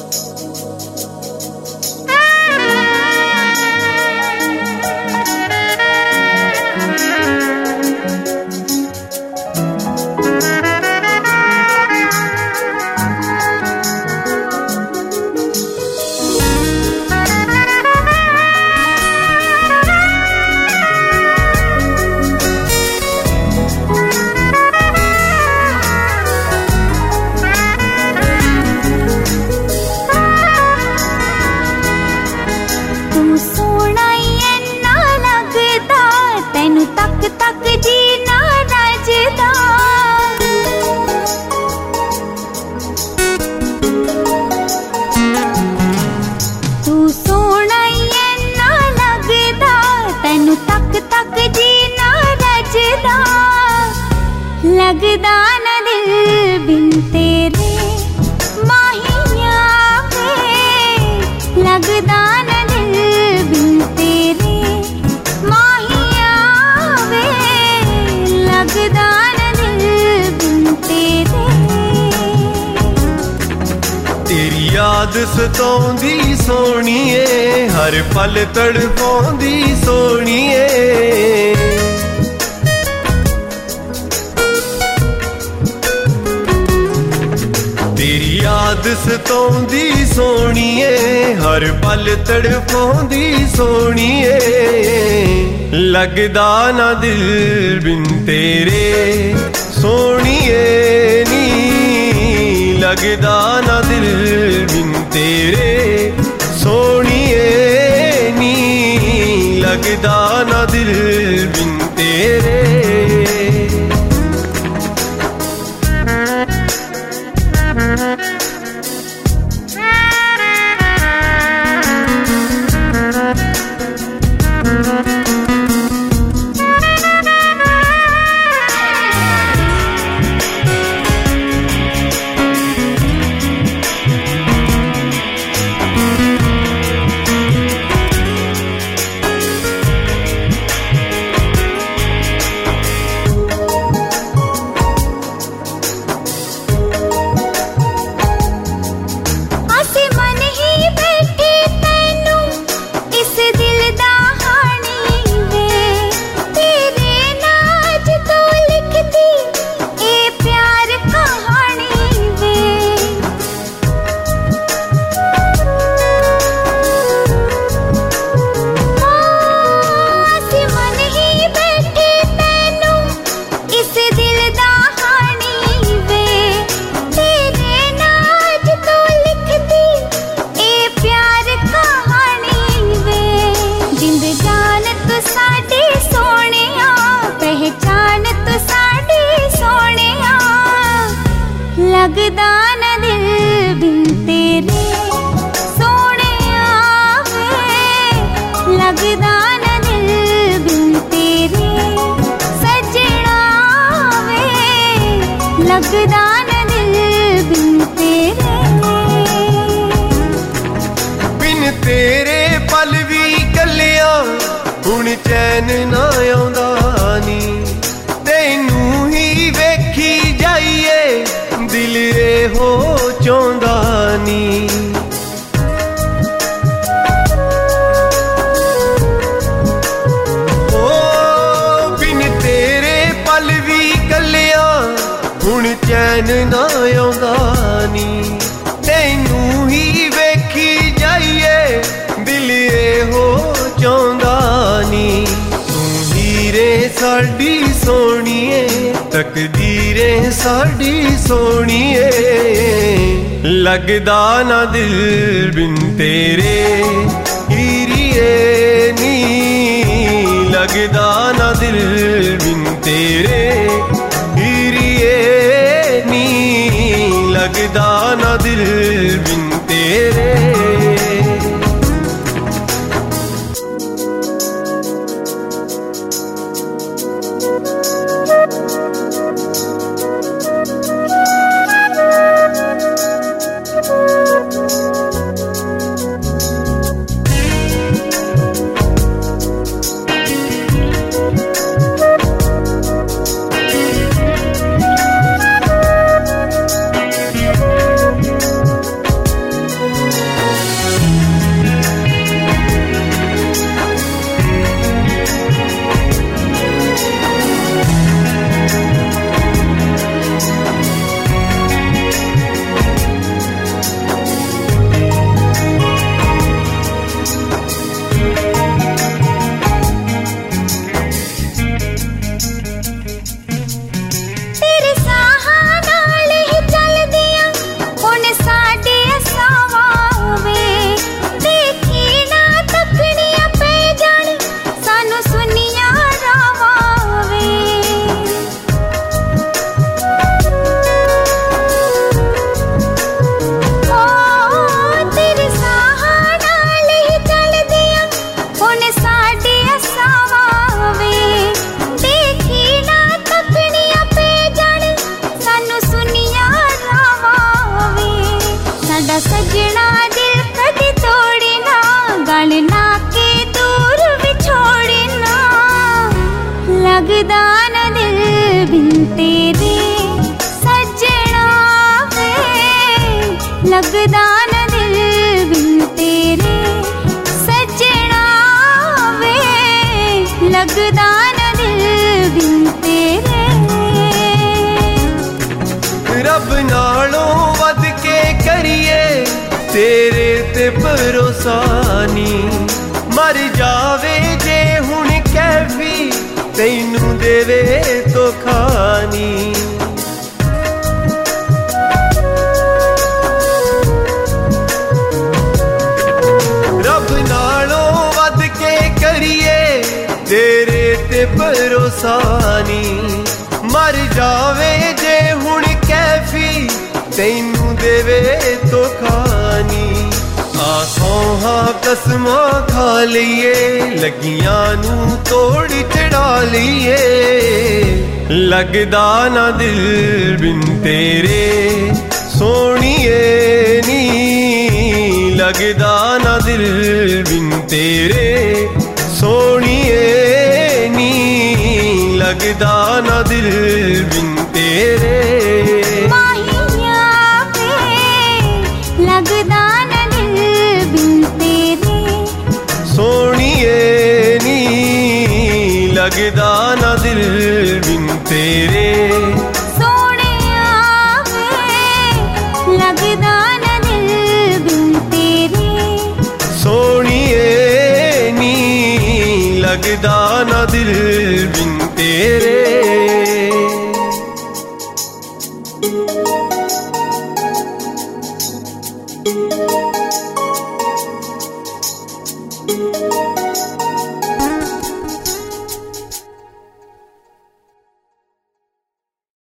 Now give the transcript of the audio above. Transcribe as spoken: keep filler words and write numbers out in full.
लगदा न दिल बिन तेरे माहिया वे, लगदा न दिल बिन तेरे माहिया वे, लगदा न दिल बिन तेरे। तेरी याद सताउंदी सोहणीए, हर पल तड़पाउंदी सोहणीए। तेरी याद सताउंदी सोहणीए, हर पल तड़पाउंदी सोहणीए। लगदा ना दिल बिन तेरे सोहणीए नी, लगदा ना दिल बिन तेरे सोहणीए नी, लगदा ना दिल बिन तेरे। लगदा न दिल बिन तेरे सोहणिया वे, लगदा न दिल बिन तेरे सजना वे, लगदा न दिल बिन तेरे। बिन तेरे पल भी कलिया हुण चैन ना आउंदा नी, तैनू ही वेखी जाइए दिल हो चाहुंदा नी। ओ बिन तेरे पल भी कलिया हुण चैन ना आउंदा नी, तैनू ही वेखी जाइए दिल हो चाहुंदा नी। तू हीरे साडी सोहणीए, तकदीरे साडी सोहणीए। लगदा ना दिल बिन तेरे हीरिए नी, लगदा ना दिल बिन तेरे हीरिए नी, लगदा ना दिल बिन तेरे। सानू सुनिया रावावे साडा सजना दिल कदी तोड़ी ना गल ना के दूर विछोड़ी ना लगदा ना दिल बिन तेरे सजना वे लगदा ना दिल बिन तेरे सजना वे लगदा ना दिल बिन तेरे रब नालों वध के करिए तेरे ते भरोसा नी मर जावे जे हुण कैफी तैनू देवे तो खानी रब नालों वध के करिए तेरे ते भरोसा नी मर जावे जे हुण कैफी तैनू देवे तो खानी आसों कसमा खा लिये लगियां नू तोड़ चढ़ा लिये लगदा ना दिल बिन तेरे सोनिए नी लगदा ना दिल बिन तेरे सोनिए नी लगदा ना दिल बिन तेरे माहिया पे लगदा ना दिल बिन तेरे सोनिए नी लगदा ना दिल बिन तेरे सोनिया वे लगदा ना दिल बिन तेरे सोनिए नी लगदा ना दिल बिन तेरे